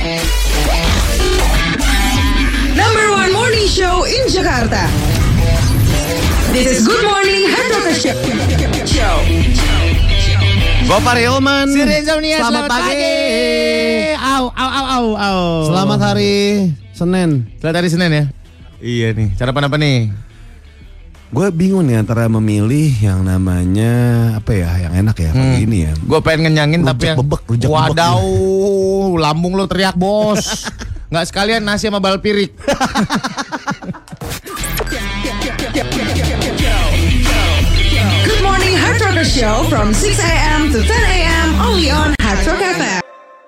Number one morning show in Jakarta. This is Good Morning Hard Rock Show. Gopar Hilman. Si Renzomnia, Selamat pagi. Au. Selamat hari Senin. Selamat hari Senin ya. Iya nih, sarapan apa nih? Gue bingung nih antara memilih yang namanya apa ya, yang enak ya pagi ini ya. Gue pengen ngenyangin tapi yang rujak wadaw, lambung lo teriak bos. Nggak sekalian nasi sama balpirik. Good Morning Hard Rock Show from 6 a.m. to 10 a.m. only on Hard Rock FM.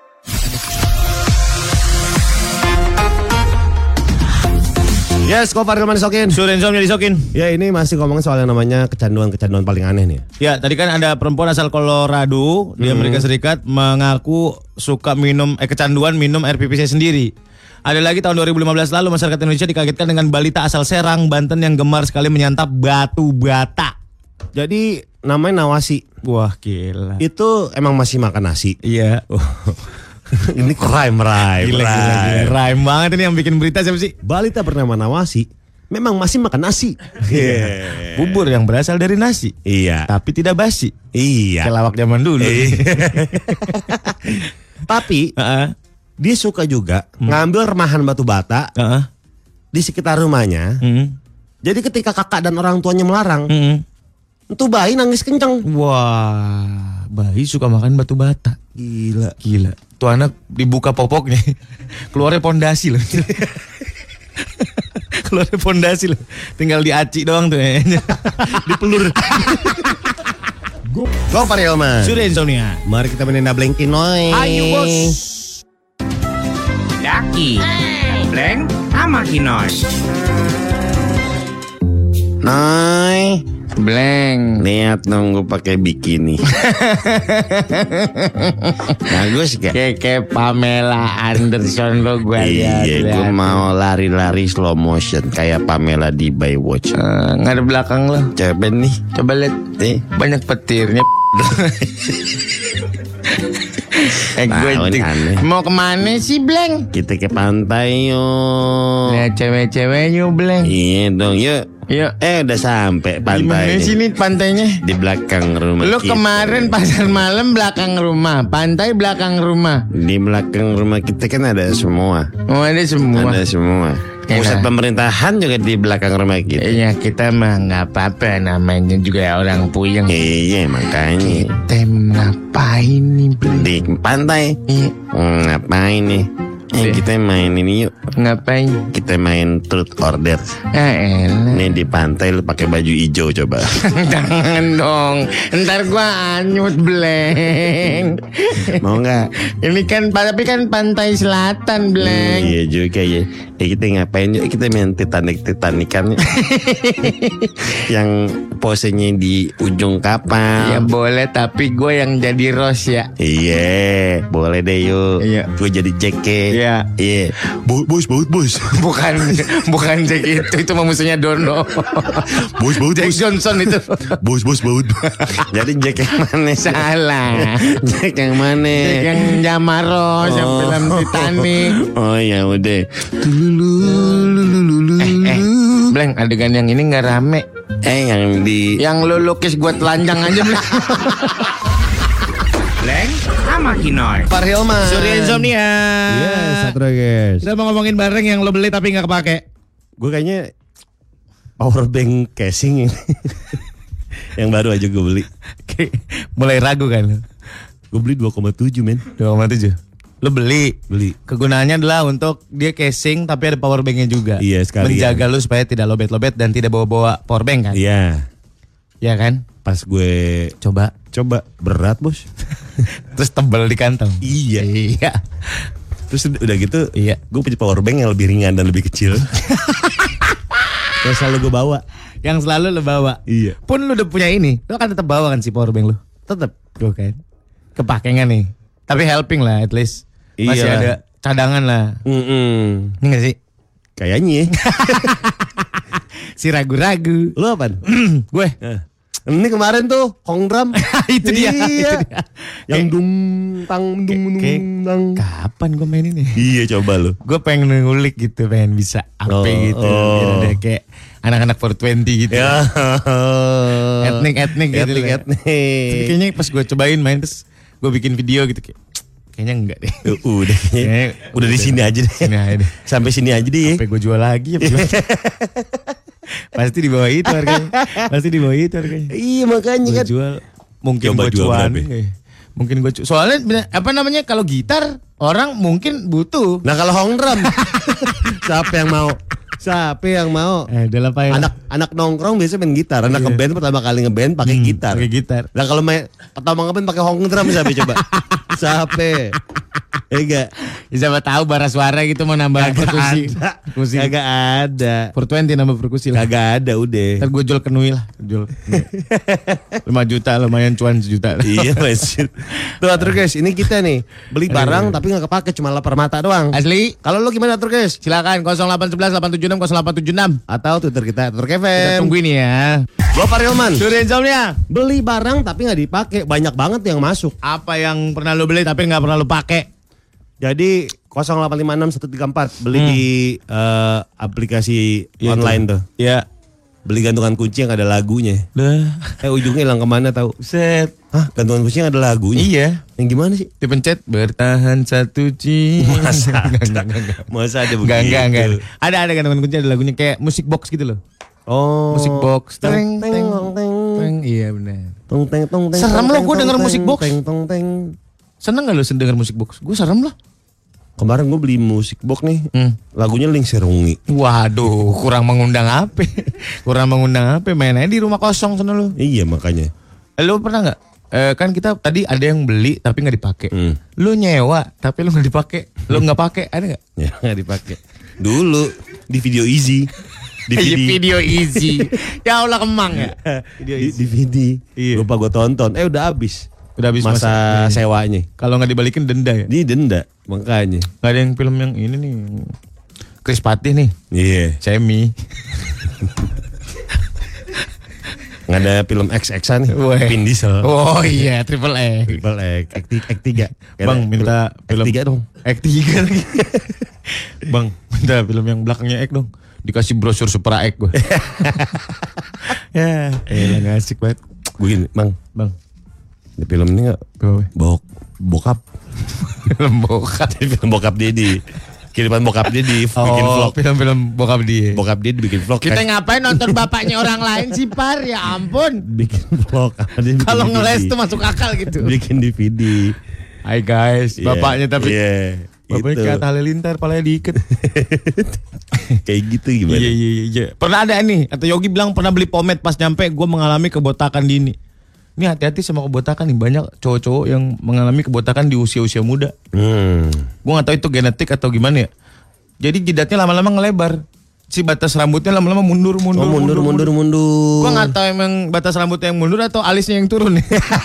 Yes, Gopar Hilman disokin. Surenzomnya disokin. Ya, ini masih ngomongin soal yang namanya kecanduan paling aneh nih. Ya, tadi kan ada perempuan asal Colorado di Amerika Serikat mengaku suka kecanduan minum air pipisnya sendiri. Ada lagi tahun 2015 lalu masyarakat Indonesia dikagetkan dengan balita asal Serang, Banten yang gemar sekali menyantap batu bata. Jadi namanya Nawasi. Wah, gila. Itu emang masih makan nasi. Iya. Ini crime. Gila. Rhyme banget ini yang bikin berita siapa sih? Balita bernama Nawasi memang masih makan nasi. Bubur yang berasal dari nasi. Iya. Tapi tidak basi. Iya. Kelawak zaman dulu. Tapi dia suka juga ngambil remahan batu bata di sekitar rumahnya. Jadi ketika kakak dan orang tuanya melarang, itu bayi nangis kenceng. Wah, bayi suka makan batu bata. Gila. Tuh anak dibuka popoknya, keluarnya pondasi loh. Keluarnya pondasi loh. Tinggal diaci doang tuh kayaknya. Dipelur. Gopar Hilman. Sudah insomnia. Mari kita menenda Blanky Noy. Ayo bos. Daki, Blank sama Kinoy. Noy, Blank. lihat dong gue pakai bikini. Bagus gak? Kayak Pamela Anderson lo gue lihat. Iya, gue mau lari-lari slow motion kayak Pamela di Baywatch. Nggak ada belakang lo. Coba nih. Coba lihat. Banyak petirnya. Gue aneh. mau kemana sih Blank? Kita ke pantai yuk. Lihat cewek-cewek yuk Blank. Iya dong yuk. Yuk. Udah sampai Gimana pantai. sih nih pantainya? Di belakang rumah Lu kita. kemarin pasar malam belakang rumah, pantai belakang rumah. Di belakang rumah kita kan ada semua. Oh ada semua. Ada semua. Pusat pemerintahan juga di belakang rumah kita. Iya kita mah nggak apa-apa, namanya juga orang puyeng. Iya makanya. Kita ngapain nih Blank? Di pantai. Iya. Ngapain nih? Kita main ini yuk. Ngapain? Kita main truth or dare. Elah. Nih di pantai lu pakai baju hijau coba. Jangan dong, ntar gua anyut Blank. Mau nggak? Ini kan tapi kan pantai selatan Blank. Iya juga ya. Kita ngapain yuk? Kita main Titanic-Titanican. Yang posenya di ujung kapal. Ya boleh, tapi gue yang jadi Rose ya. Iya, boleh deh yuk. Iya. Gue jadi Jack. Iya. Iya. Bos. Bukan Jack itu mah musuhnya Dono. Bos. Jack Johnson itu. Bos. Jadi Jack yang mana? Salah. Jack yang mana? Jack yang Jamaros yang film Titanic. Oh ya udah. Blank, adegan yang ini nggak rame. Yang lu lukis gue telanjang aja Blank. Blank sama Kinoy. Gopar Hilman. Surya insomnia. Yes, satu guys. Kita mau ngomongin barang yang lo beli tapi nggak kepake. Gue kayaknya power bank casing ini. Yang baru aja gue beli. Mulai ragu kan? Gue beli 2,7 men. 2,7. Lo beli. Kegunaannya adalah untuk dia casing tapi ada power banknya juga. Iya sekali. Menjaga lo supaya tidak lobet-lobet dan tidak bawa-bawa power bank kan? Iya. Iya kan? Pas gue Coba berat bos. terus tebal di kantong. Iya. Terus udah gitu, Iya. gue punya power bank yang lebih ringan dan lebih kecil. Yang selalu gue bawa. Yang selalu lo bawa. Iya. Pun lo udah punya ini, lo kan tetap bawa kan si power bank lo. Tetap. Tuh kan. Kepake nggak nih? Tapi helping lah at least. Masih Iya. ada cadangan lah. Ini gak sih? Kayaknya. Si ragu-ragu. Lo apaan? Gue Ini kemarin tuh Hong Drum. Itu dia. Iya. Yang dung tang Kapan gue main ini? Iya coba lu. Gue pengen ngulik gitu, pengen bisa apa gitu. Biar ada kayak anak-anak 420 gitu. Ya. Etnik gitu. Etnik. Tapi kayaknya pas gue cobain main terus gue bikin video gitu kayaknya enggak deh. Udah kayaknya udah di sini aja deh. Sini aja deh. Sampai sini aja deh. Sampai gue jual lagi ya. Pasti di bawah itu harganya. Iya makanya Gue kan. jual mungkin Coba gue jual cuan. berapa? Mungkin gue soalnya apa namanya kalau gitar orang mungkin butuh. Nah kalau Hong Drum siapa yang mau? Dalam apa ya? Anak nongkrong biasanya main gitar. Anak ngeband pertama kali ngeband pakai gitar. Pakai gitar. Nah kalau pertama ngeband pakai Hong Drum siapa coba? Siapa? Enggak. Siapa tahu bara suara gitu mau nambah perkusi. Kagak ada. 420 nambah perkusi lah. Kagak ada udah. Ntar gue jual ke Nui lah. Jual 5 juta lumayan cuan sejuta. Iya masih. Tuh atur guys, ini kita nih beli barang tapi nggak kepake cuma lapar mata doang. Asli. Kalau lu gimana atur guys? Silakan 0811 876 0876. Atau Twitter kita Atur Kita KFM. tungguin ya. Gua Parilman. Surya Insomnia. Beli barang tapi nggak dipakai, banyak banget yang masuk. Apa yang pernah lo beli tapi nggak pernah lo pakai? Jadi 0856134 beli di aplikasi Iya, online tuh. Ya. Beli gantungan kunci yang ada lagunya. Ujungnya hilang kemana tahu? Set. Hah, gantungan kunci yang ada lagunya? Iya. Yang gimana sih? Dipencet bertahan 1 jam. Masa ada begitu? Enggak. Ada gantungan kunci ada lagunya kayak musik box gitu loh. Oh. Musik box. Teng Teng teng teng. teng. Teng. Iya benar. Tong teng tong teng. Serem tong, lo teng, gue tong, denger teng, musik box. Teng tong teng. Seneng gak lo denger musik box? Gue serem loh. Kemarin gue beli musik box nih. Lagunya Ling Serungi. Waduh, kurang mengundang apa? Main aja di rumah kosong sana lo. Iya makanya. Lo pernah nggak? Kan kita tadi ada yang beli tapi nggak dipakai. Lo nyewa tapi lo nggak dipakai. Lo nggak pakai, ada nggak? Ya nggak dipakai. Dulu di video easy. Video easy. Ya Allah kemang ya. DVD. Iya. Lupa gue tonton. Udah habis. Udah habis masa sewanya. Kalau nggak dibalikin denda ya. Ini denda makanya. Gak ada yang film yang ini nih. Chris Patih nih. Iya. Semi. Nggak ada film XX-an nih. Weh. Vin Diesel. Oh iya, Triple X. Triple X. X3. Bang minta film X3 dong. X3 lagi. Bang minta film yang belakangnya X dong. Dikasih brosur Supra X gue. Ya, nggak asik banget. Begini, Bang. Di film ini nggak bokap. Film bokap. Film bokap dia di kiriman bokap dia di bikin vlog. Film bokap dia. Bokap dia dibikin vlog. Kita ngapain nonton bapaknya orang lain sih Par? Ya ampun. Bikin vlog. Kalau ngeles tuh masuk akal gitu. Bikin DVD. Hai guys, bapaknya tapi bapaknya gitu. kayak halilintar, palanya diikat. Kayak gitu gimana? Iya. Pernah ada nih, atau Yogi bilang pernah beli pomade pas nyampe gue mengalami kebotakan dini. Ini hati-hati sama kebotakan nih, banyak cowok-cowok yang mengalami kebotakan di usia-usia muda. Gue gak tahu itu genetik atau gimana ya. Jadi jidatnya lama-lama ngelebar. Si batas rambutnya lama-lama mundur. Mundur. Gue gak tahu emang batas rambutnya yang mundur atau alisnya yang turun nih.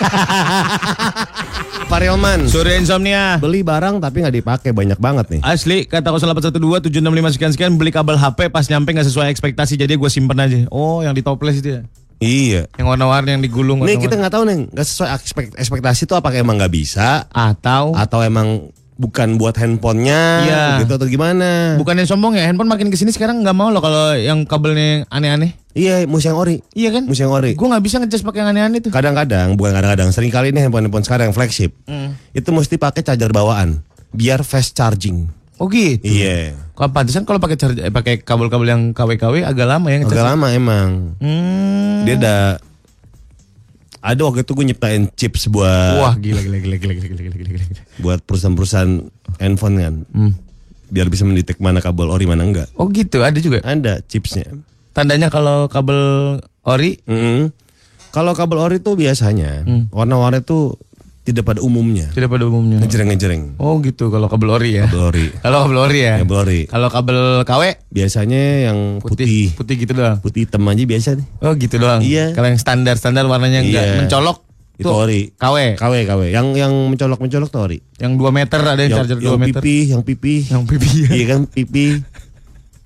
Parilman. Surya Insomnia. Beli barang tapi nggak dipakai, banyak banget nih. Asli, kata 0812 765 sekian beli kabel HP pas nyampe nggak sesuai ekspektasi, jadi gue simpen aja. Oh, yang di toples itu ya? Iya. Yang warna-warni yang digulung. Nih kita nggak tau nih, nggak sesuai ekspektasi itu apakah emang nggak bisa atau emang bukan buat handphonenya, gitu atau gimana? Bukannya sombong ya, handphone makin kesini sekarang nggak mau loh kalau yang kabelnya aneh-aneh. Iya, mesti yang ori. Iya kan? Mesti yang ori. Gue nggak bisa ngecas pakai yang aneh-aneh tuh. Kadang-kadang, bukan kadang-kadang, sering kali ini handphone sekarang yang flagship, itu mesti pakai charger bawaan, biar fast charging. Oh gitu. Iya. Kalau pantesan kalau pakai kabel-kabel yang KW-KW agak lama ya ngecas. Agak lama emang. Dia ada waktu itu gue nyiptain chips buat. Wah gila. Buat perusahaan-perusahaan handphone kan. Biar bisa mendetek mana kabel ori mana enggak. Oh gitu, ada juga. Ada chipsnya. Tandanya kalau kabel ori? Kalau kabel ori tuh biasanya warna-warna itu tidak pada umumnya. Tidak pada umumnya. Ngejreng-ngejreng. Oh gitu kalau kabel ori ya. Kabel ori. Kalau kabel ori ya. Kabel ori. Kalau kabel KW biasanya yang putih. Putih gitu doang. Putih hitam aja biasa nih. Oh gitu doang. Iya. Kalau yang standar warnanya enggak mencolok itu ori. KW. Yang mencolok tuh ori. Yang 2 meter ada yang charger 2 meter. Yang pipi. Yang pipi. Iya kan pipi.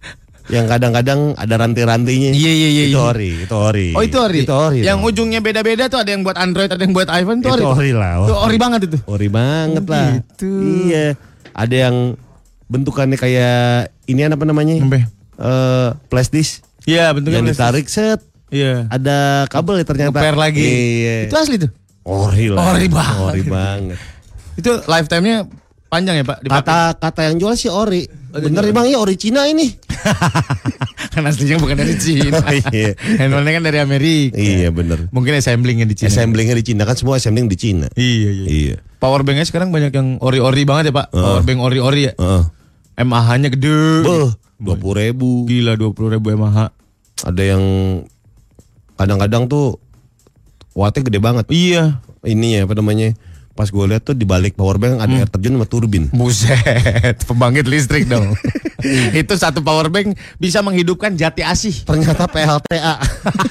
Yang kadang-kadang ada rantai-rantainya. Iya. Itu ori. Oh, itu ori. Itu ori. Yang ujungnya beda-beda tuh, ada yang buat Android, ada yang buat iPhone tuh ori. Itu ori lah. Itu ori banget itu. Ori banget lah. Gitu. Iya. Ada yang bentukannya kayak ini apa namanya? Flash disk. Iya, bentuknya yang ditarik set. Iya. Ada kabel ya ternyata. Ngeper lagi. Iya. Itu asli tuh. Ori lah. Ori banget. Ori banget. Itu lifetime-nya panjang ya, Pak? Kata yang jual sih ori. Bener emang ya ori Cina ini. Kan aslinya bukan dari Cina. Iya. Handphone-nya kan dari Amerika. Iya bener. Mungkin assemblingnya di Cina. Assemblingnya di Cina kan semua assembling di Cina. Iya. Power bank-nya sekarang banyak yang ori-ori banget ya, Pak. Power bank ori-ori ya. mAh-nya gede. 20.000. Gila 20.000 mAh. Ada yang kadang-kadang tuh wattnya gede banget. Iya. Ini ya apa namanya? Pas gue lihat tuh di balik power bank ada air terjun sama turbin. Buset, pembangkit listrik dong. Itu satu power bank bisa menghidupkan Jati Asih. Ternyata PLTA.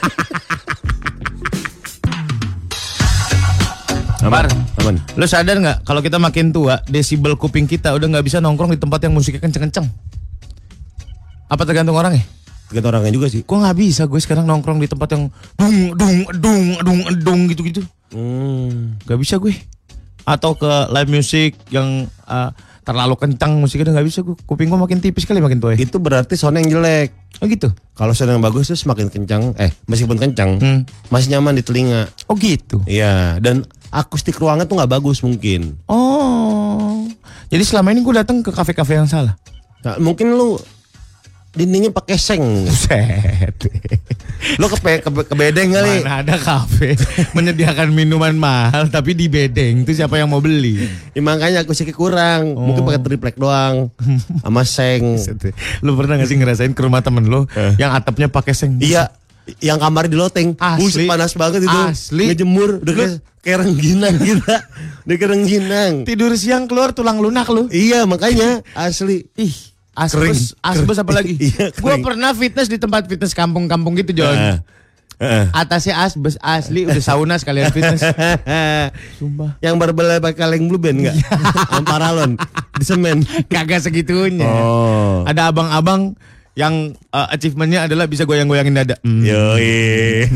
Bar, Aman. lo sadar nggak kalau kita makin tua, desibel kuping kita udah nggak bisa nongkrong di tempat yang musiknya kenceng-kenceng? Apa tergantung orangnya? Tergantung orangnya juga sih. Kok nggak bisa gue sekarang nongkrong di tempat yang dung gitu-gitu? Gak bisa gue. Atau ke live music yang terlalu kencang musiknya nggak bisa gue. Kuping gue makin tipis kali makin tua. Itu berarti sound yang jelek. Oh gitu. Kalau sound yang bagus tuh semakin kencang, meskipun kencang, masih nyaman di telinga. Oh gitu. Iya, dan akustik ruangan tuh nggak bagus mungkin. Oh. Jadi selama ini gue datang ke kafe-kafe yang salah. Nah, mungkin lu dindingnya pakai seng. Buset. Lu ke bedeng kali. Mana ada kafe menyediakan minuman mahal tapi di bedeng itu siapa yang mau beli? Ya, makanya akustiknya kurang. Mungkin pakai triplek doang sama seng. Lu pernah gak sih ngerasain ke rumah temen lu yang atapnya pakai seng? Iya, yang kamar di loteng. Asli. Panas banget itu. Asli. Ngejemur udah kayak rengginang kita. Udah kayak rengginang. Tidur siang keluar tulang lunak lu. Iya, makanya asli. Ih, asbes apa lagi? Iya, gue pernah fitness di tempat fitness kampung-kampung gitu, John. Atasnya asbes asli, udah sauna sekalian fitness. Sumpah. Yang barbel pakai kaleng blue band enggak? Paralon di semen. Kagak segitunya. Oh. Ada abang-abang yang achievementnya adalah bisa goyang-goyangin dada. Yoi.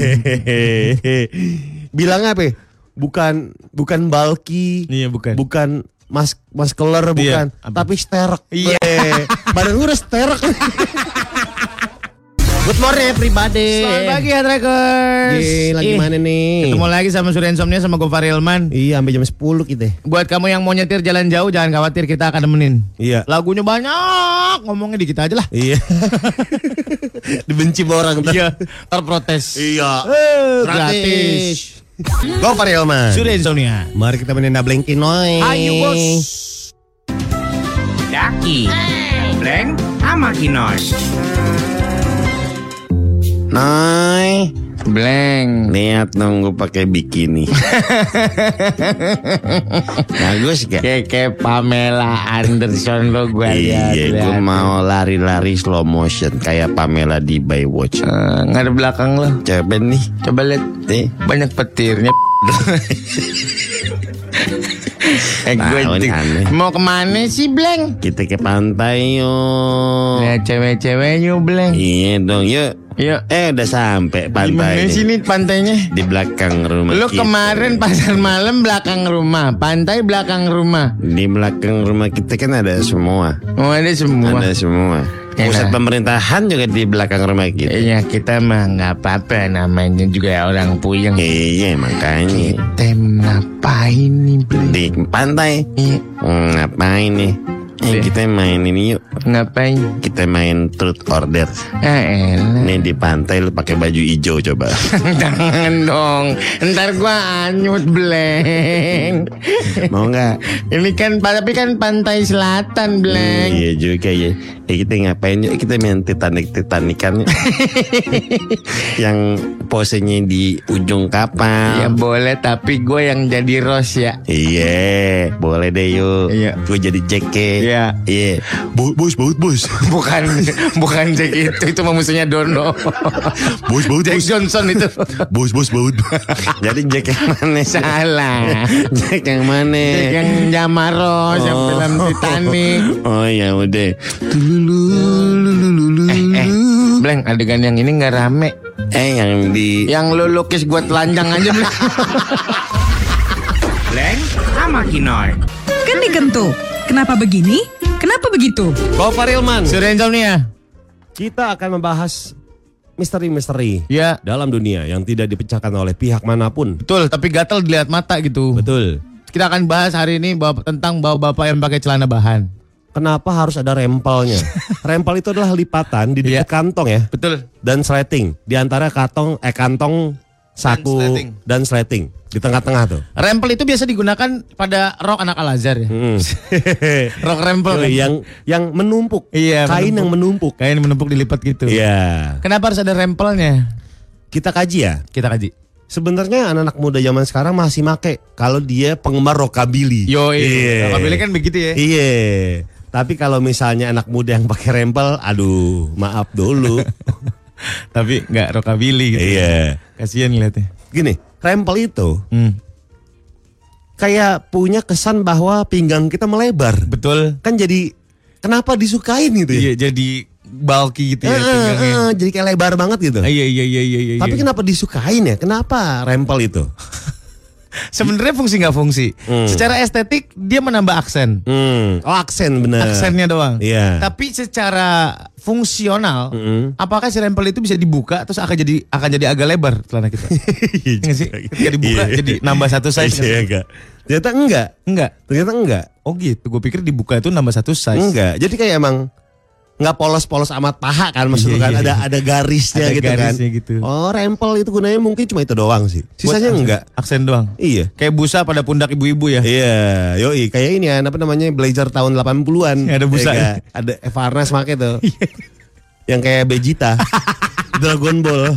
Bilang apa? Bukan bulky. Iya, bukan. Bukan muscular bukan, tapi sterek. Iya. Badan gue udah sterek. Good morning everybody. Selamat pagi ya Trackers. Lagi mana nih? Ketemu lagi sama Surya Insomnia sama Gofar Hilman. Iya, sampai jam 10 kita. Buat kamu yang mau nyetir jalan jauh jangan khawatir, kita akan nemenin. Iya. Lagunya banyak, ngomongnya dikit aja lah. Iya. Dibenci orang. Iya, terprotes. Iya. Gratis. Gofar Hilman. Surya Insomnia. Mari kita mainin Nableng Kinoy. Ayo bos. Daki, Bleng, sama Kinoy. Noy, Bleng. lihat dong gue pakai bikini. Bagus gak? Kayak Pamela Anderson lo gue lihat. Iya, gue mau lari-lari slow motion kayak Pamela di Baywatch. Nggak ada belakang lo. Coba nih, Coba lihat. Banyak petirnya. Gue aneh. mau kemana sih, Bleng? Kita ke pantai yuk. Lihat cewek-cewek yuk, Bleng. Iya dong, yuk. Yuk. Udah sampai Gimana pantai. sih nih pantainya? Di belakang rumah Lu kita. kemarin pasar malam belakang rumah, pantai belakang rumah. Di belakang rumah kita kan ada semua. Oh, ada semua. Ada semua. Pusat pemerintahan juga di belakang rumah kita. Iya, kita mah nggak apa-apa, namanya juga orang puyeng. Iya, makanya. Kita ngapain nih, Bleng? Di pantai. Iya, Ngapain nih? Kita main ini yuk. ngapain? Kita main truth order. Elah. Nih di pantai lu pakai baju hijau coba. Jangan dong, ntar gua anyut, Bleng. Mau nggak? Ini kan, tapi kan pantai selatan, Bleng. Iya juga ya. Kita ngapain yuk? Kita main Titanic-Titanican. Yang posenya di ujung kapal. Ya boleh, tapi gue yang jadi Rose ya. Iya, boleh deh yuk. Iya. Gue jadi Jack. Iya. Iya. Bos. Bukan Jack itu mah musuhnya Dono. Bos. Jack Johnson itu. Bos. Jadi Jack yang mana? Salah. Jack yang mana? Jack yang Jama Rose yang film Titanic. Oh ya udah. Bleng, adegan yang ini nggak rame. Yang lu lukis gue telanjang aja, Bleng. Bleng sama Kinoy. Kan dikentu. Kenapa begini? Kenapa begitu? Gopar Hilman. Surya Insomnia. Kita akan membahas misteri-misteri Ya. dalam dunia yang tidak dipecahkan oleh pihak manapun. Betul, tapi gatel dilihat mata gitu. Betul. Kita akan bahas hari ini tentang bapak yang pakai celana bahan. Kenapa harus ada rempelnya? Rempel itu adalah lipatan di dekat kantong ya. Betul. Dan sleting. Di antara kantong, saku sleting. dan sleting. Di tengah-tengah tuh. Rempel itu biasa digunakan pada rok anak Al-Azhar ya. Rok rempel kan? Yang menumpuk. Iya, Kain yang menumpuk. Kain menumpuk dilipat gitu. Iya. Kenapa harus ada rempelnya? Kita kaji ya. Kita kaji. Sebenarnya anak-anak muda zaman sekarang masih make kalau dia penggemar rockabilly. Rockabilly kan begitu ya. Iya. Tapi kalau misalnya anak muda yang pakai rempel, aduh, maaf dulu. Tapi nggak rockabilly gitu. Iya. Kasihan lihatnya. Gini, rempel itu kayak punya kesan bahwa pinggang kita melebar. Betul. Kan jadi kenapa disukain gitu ya? Iya, jadi bulky gitu ya pinggangnya. Jadi kayak lebar banget gitu. Iya. Tapi kenapa disukain ya? Kenapa rempel itu? Sebenarnya fungsi nggak fungsi. Secara estetik dia menambah aksen. Oh, aksen benar. Aksennya doang. Iya. Tapi secara fungsional, apakah si rempel itu bisa dibuka terus akan jadi agak lebar celana kita? Nggak sih? Ketika dibuka jadi nambah satu size. Iya, enggak. Ternyata enggak. Ternyata enggak. Oh gitu. Gue pikir dibuka itu nambah satu size. Enggak. Jadi kayak emang nggak polos-polos amat paha kan maksudnya kan ada garisnya Ada gitu garisnya kan. gitu. Oh, rempel itu gunanya mungkin cuma itu doang sih. Sisanya enggak. Aksen doang. Iya. Kayak busa pada pundak ibu-ibu ya. Iya, yoi kayak ini ya apa namanya blazer tahun 80-an. Ada busa. Ya, ada Eva Arnaz make tuh. Yang kayak Vegeta. Dragon Ball.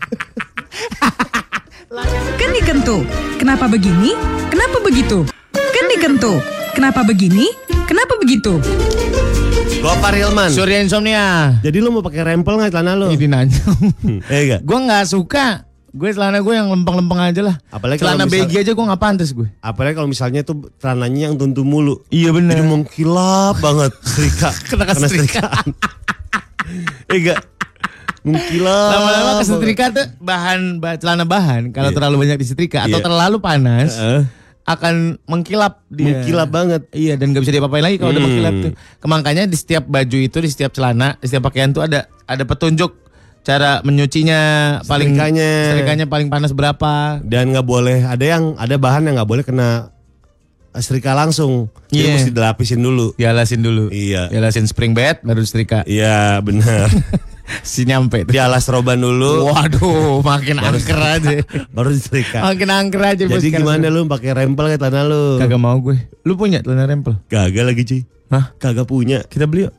Kan dikentu. Kenapa begini? Kenapa begitu? Kan dikentu. Kenapa begini? Kenapa begitu? Gopar Hilman. Surya Insomnia. Jadi lu mau pakai rempel nggak celana lu? Ini nanya. Enggak. Gue nggak suka. Gue celana gue yang lempeng-lempeng aja lah. Apalagi celana kalau baggy aja gue nggak pantas gue. Apalagi kalau misalnya tuh celananya yang tuntu mulu. Iya benar. Jadi mengkilap banget setrika. Kena kesetrikaan. Enggak. Mengkilap. Lama-lama kesetrika tuh celana bahan kalau terlalu banyak disetrika atau terlalu panas akan mengkilap dia. Mengkilap banget. Iya, dan gak bisa diapa-apain lagi kalau udah mengkilap tuh. Makanya di setiap baju itu, di setiap celana, di setiap pakaian tuh ada petunjuk cara menyucinya, setrikanya paling panas berapa. Dan nggak boleh ada bahan yang nggak boleh kena setrika langsung. Jadi mesti dilapisin dulu. Dialasin dulu. Iya. Dialasin spring bed baru setrika. Iya, benar. Si nyampe. Dialas roban dulu. Waduh, makin angker aja. Baru disetrika. Makin angker aja. Jadi gimana lu pakai rempel kayak celana lu? Kagak mau gue. Lu punya celana rempel? Kagak lagi cuy. Hah? Kagak punya. Kita beli yuk.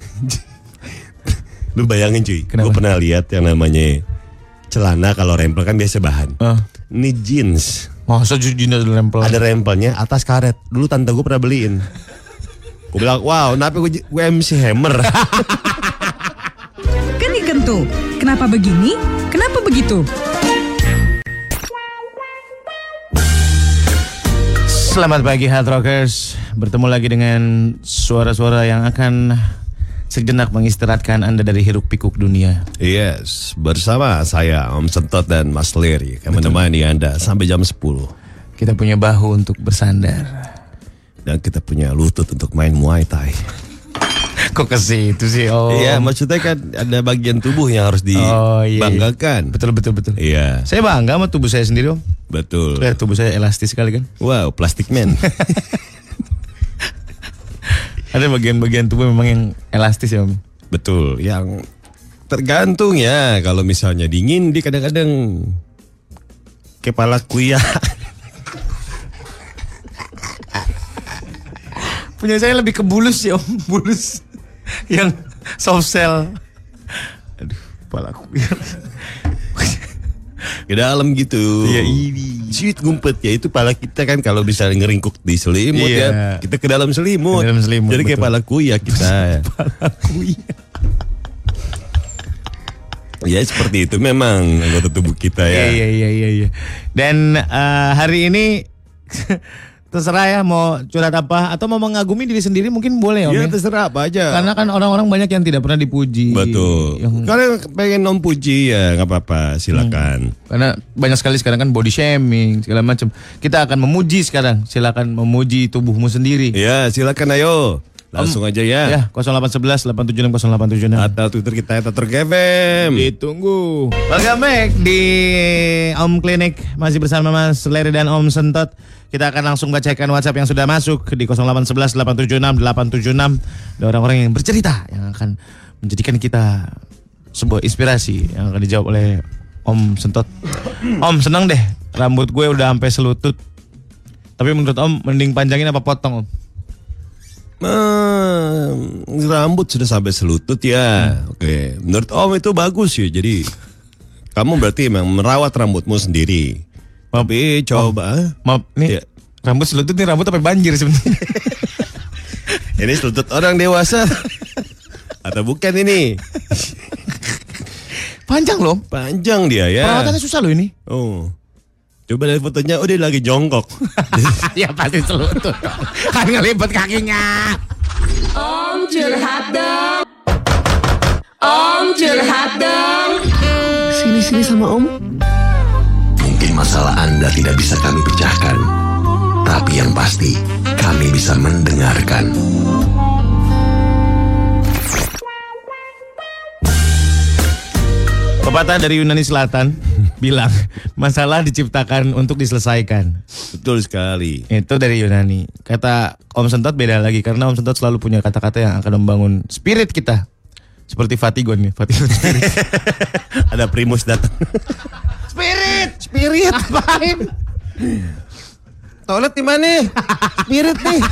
Lu bayangin cuy. Kenapa? Gue pernah lihat yang namanya celana kalau rempel kan biasa bahan. Ini jeans. Masa jeans ada rempel? Ada rempelnya atas karet. Dulu tante gue pernah beliin. Gue bilang, wow, kenapa gue MC Hammer? Kan dikentu. Kenapa begini? Kenapa begitu? Selamat pagi Hard Rockers. Bertemu lagi dengan suara-suara yang akan sejenak mengistirahatkan Anda dari hiruk pikuk dunia. Yes, bersama saya Om Sentot dan Mas Leri akan menemani Anda sampai jam 10. Kita punya bahu untuk bersandar. Dan kita punya lutut untuk main Muay Thai. Kok ke situ sih? Oh. Iya, maksudnya kan ada bagian tubuh yang harus dibanggakan. Betul. Iya. Saya bangga sama tubuh saya sendiri, Om. Betul. Tubuh saya elastis sekali kan. Wow, plastic man. Ada bagian-bagian tubuh memang yang elastis ya, Om. Betul, yang tergantung ya. Kalau misalnya dingin, dia kadang-kadang kepala kuya. Punya saya lebih ke bulus ya, Om. Bulus yang soft shell. Aduh, kepala kuya. Ke dalam gitu. Iya, ini. Sweet ngumpet ya, itu pala kita kan kalau bisa ngeringkuk di selimut ya. Kita ke dalam selimut. Jadi kayak pala kuya kita. Pala kuya. Ya seperti itu memang anggota tubuh kita ya. Iya. Dan hari ini Terserah ya mau curhat apa atau mau mengagumi diri sendiri mungkin boleh Om. Ya terserah apa aja. Karena kan orang-orang banyak yang tidak pernah dipuji. Betul. Kalau pengen Om puji ya nggak apa-apa, silakan. Karena banyak sekali sekarang kan body shaming segala macam. Kita akan memuji sekarang. Silakan memuji tubuhmu sendiri. Ya silakan ayo. Langsung aja ya. Ya 0811 876 0876. Atau Twitter kita @tergfm. Ditunggu. Welcome back di Om Klinik. Masih bersama Mas Leri dan Om Sentot. Kita akan langsung bacakan WhatsApp yang sudah masuk di 0811 876 876. Ada orang-orang yang bercerita yang akan menjadikan kita sebuah inspirasi yang akan dijawab oleh Om Sentot. Om, senang deh. Rambut gue udah sampai selutut. Tapi menurut Om mending panjangin apa potong, Om? Rambut sudah sampai selutut ya. Oke, menurut Om itu bagus ya. Jadi kamu berarti memang merawat rambutmu sendiri. Tapi coba, maaf nih ya. Rambut selutut nih rambut apa banjir sebenarnya? Ini selutut orang dewasa atau bukan ini? Panjang loh. Panjang dia ya. Perawatannya susah loh ini. Oh. Coba dari fotonya, dia lagi jongkok. Ya pasti selutut dong. Kan ngelipet kakinya. Om curhat dong. Om curhat dong. Sini sama Om. Mungkin masalah Anda tidak bisa kami pecahkan, tapi yang pasti kami bisa mendengarkan. Pepatah dari Yunani Selatan bilang masalah diciptakan untuk diselesaikan. Betul sekali. Itu dari Yunani. Kata Om Sentot beda lagi karena Om Sentot selalu punya kata-kata yang akan membangun spirit kita. Seperti Fatigon nih, Fatigon spirit. Ada Primus datang. Spirit apain? Toilet di mana? Spirit nih.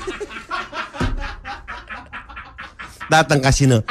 Datang kasino.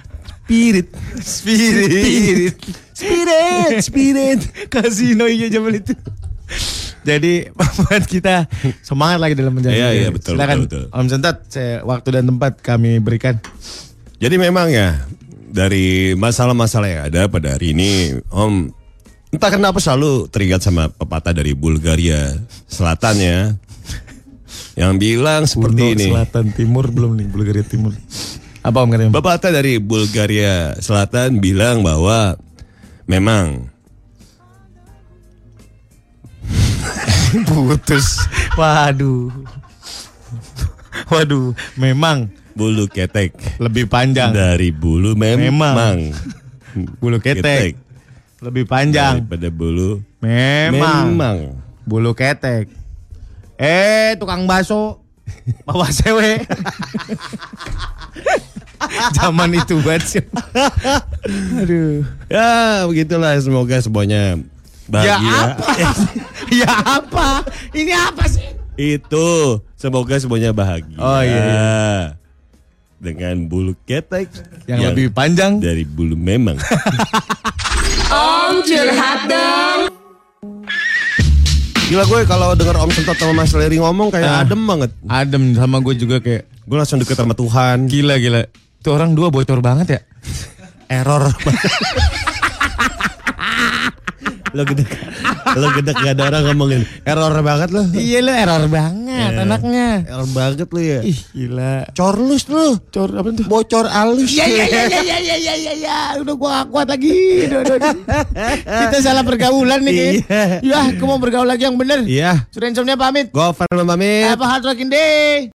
Spirit. Kasino iya zaman itu. Jadi membuat kita semangat lagi dalam menjalani. Iya, betul. Silakan betul. Om Sentot, waktu dan tempat kami berikan. Jadi memang ya dari masalah-masalah yang ada pada hari ini, Om entah kenapa selalu teringat sama pepatah dari Bulgaria Selatan ya, yang bilang seperti ini. Selatan Timur belum nih, Bulgaria Timur. Apa Om katanya? Pepatah dari Bulgaria Selatan bilang bahwa memang putus. Waduh, memang bulu ketek lebih panjang dari bulu memang. Bulu ketek lebih panjang daripada bulu memang. Bulu ketek. Tukang bakso bawa sewe. Zaman itu banget. Aduh. Ya begitulah, semoga semuanya bahagia. Ya apa? Ini apa sih? Itu semoga semuanya bahagia. Oh iya. Dengan bulu ketek yang lebih panjang dari bulu memang. Om curhat dong. Gila gue kalau denger Om Sentot sama Mas Leri ngomong kayak adem banget. Adem sama gue juga kayak. Gue langsung deket sama Tuhan. Gila. Itu orang dua bocor banget ya. Error. Lo gede gak ada orang ngomongin error banget lo. Iya lo error banget anaknya. Error banget lo ya. Ih gila. Corlus lo. Cor apa tuh? Bocor alus. Ya. Udah gua gak kuat lagi. Kita salah pergaulan nih. Ya, aku mau bergaul lagi yang bener. Iya. Sudah insomnia pamit. Gofar pamit. Apa hard rocking day.